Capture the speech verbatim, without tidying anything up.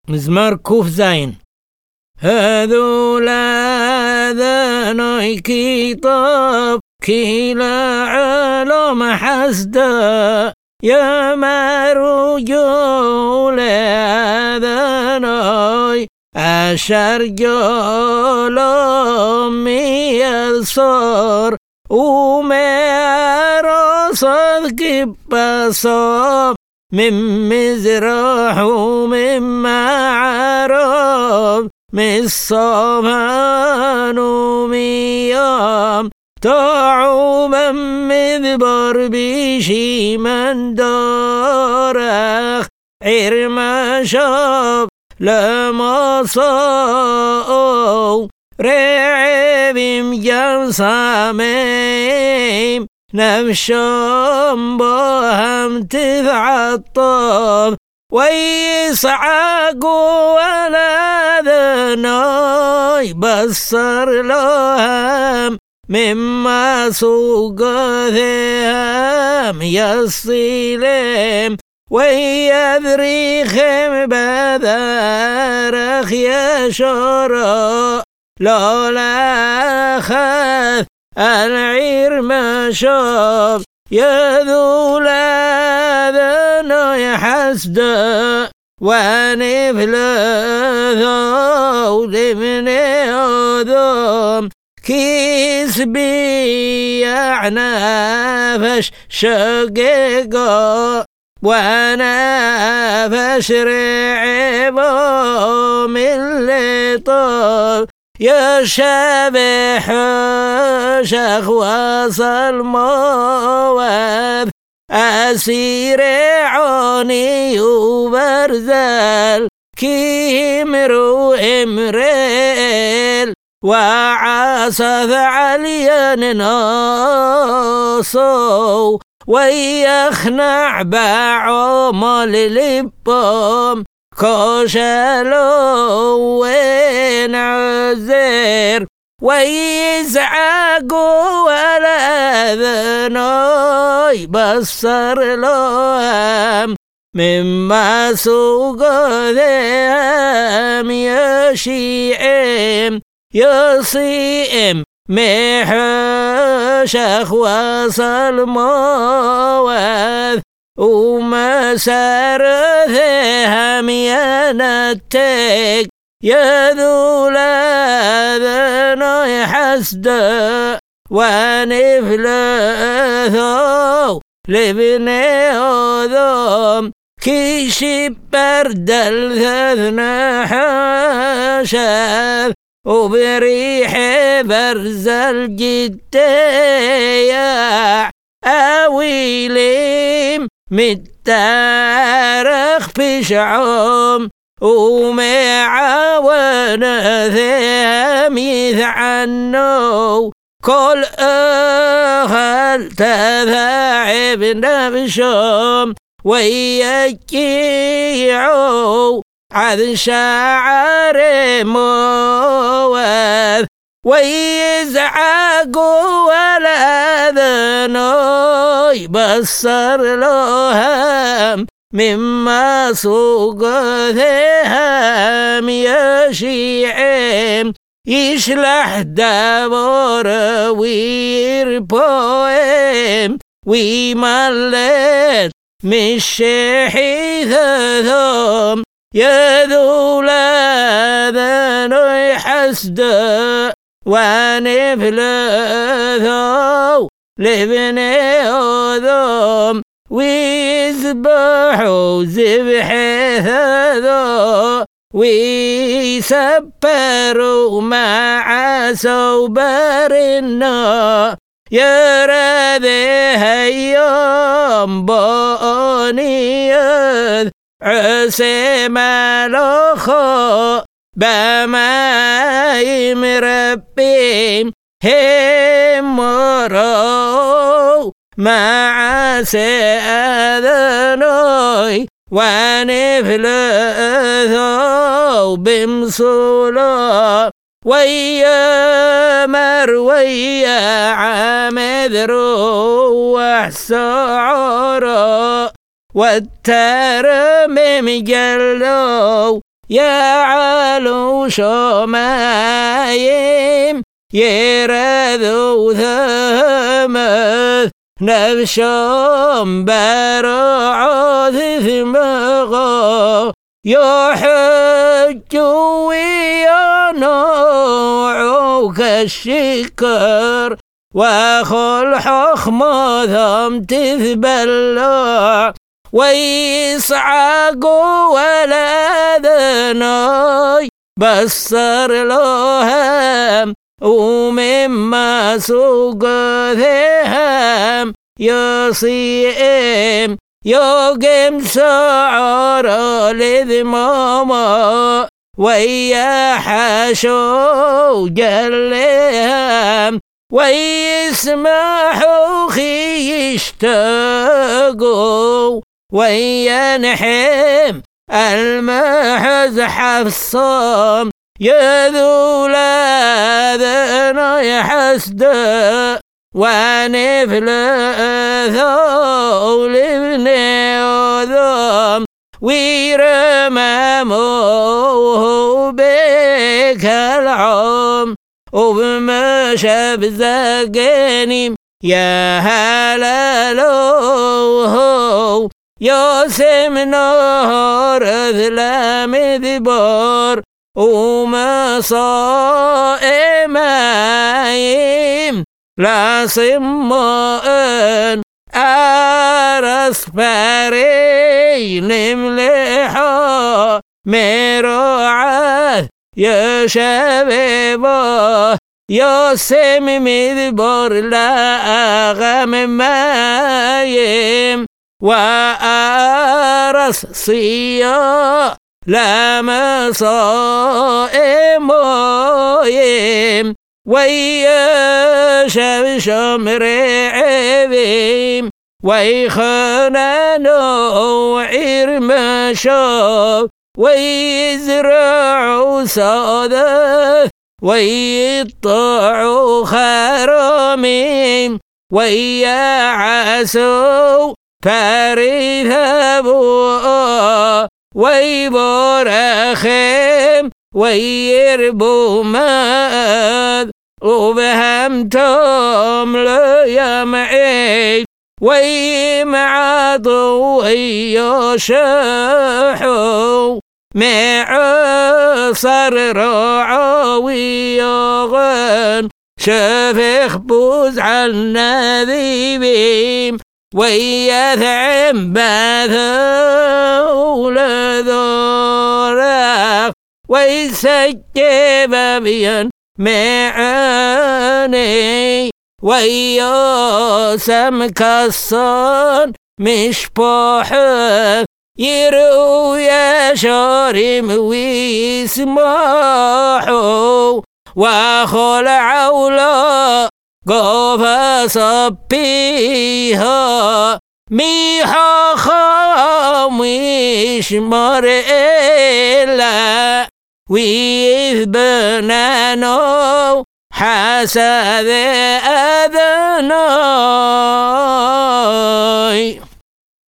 مزمار كوف زين. هذولا ذنوي كتاب كلا علم حسدا يا مرجول ذنوي أشر جلوم يصور ومرصد كبصاب من مزرح ومن معرب من صفان وميام طعوما مذبر بشي من دارخ عرما شاب لما صاو رعب مجمساميم نفشم بهم تتعطف ويصعق ولا ذناي بصر لهم مما سوق ذهم يصيلم ويذريخم بذرخ يشرا لولا خذ العير ما شاف يذول ذنو يحسد ونفل ذو لمن أذم كيسبي يعنافش شقيقا ونافش رعبو من لطف يا شبح شيخ وصل مواد أسير عوني وبرزل كيمرو امريل وعاصف عليا ناصو ويخنع بعمل لبهم كوشلو وين عزير ويزعقوا ولا ذنوي بصر لهم مما سوق ذهم يشيعم يصيم محشخ وصل مواد وما سار ذهم ينتك يذول ذنو يحسد ونفل ذو لبن أذم كيشي برد الذذن حشاذ وبريح برز الجدية أويليم متارخ بشعوم ومعاون ذهم يذعنو كل أهل تذاعب نفشهم ويجيعوا عذ شعر مواد ويزعقوا ولا ذنوي بصر لهم مما سوق ذهم يشيعم يشلح دبور ويربوهم ويملت مش حيثهم يذول ذنو يحسد ونفل ذو لبن أذم ويذبحوا ذبح ذو ويسبروا مع سوبر النار يرى ذي يوم بونيذ عسى مالوخو بما يمربين هم مرو مع سأذنوي ونفل ذو بمصولا ويا مرويا عمد روح سعورا والترمم جلو يعلو شمايم يردو ثمث نفشم برعاث ثمغا يحج وينوع كالشكر وخل حخمة ثم تثبلع ويصعق ولا ذناي بصر لهم ومما سوق ذهم يصيم يوقم سعر لذماما ويا حشو جلهم ويسمحوا خي يشتاقوا وينحم المحز حفصام يذول ذنا يحسد ونفل ثول ابن أذام ويرمموه بك العام وبمشب زقني يا هلالوه ياسم نهار ذلام ذبار ومصائم لا صماء أرس فرين ملحا مراعاة يا شبابا يا سم مذبر لا أغم مايم وأرس صيا لا مصائم مايم ويا شمشم رعبيم ويخانا نوعير مشاب ويزرعوا صادف ويطلعوا خراميم ويا عسو فريث أبوه ويبرخم ويربو ماذ وبهمتم لا معيد ويمعضوا ويشحوا معصر رعاوي غن شفخ بوز عنا ذيبيم ويثعم بثول ذورا ويسجب بين معاني وياسم كالصان مشبوحه يرو يا شارم ويسماحو وخل عولا قوفا صبيها ميحا خاميش مرئلا ويذبنانو حسد أذناي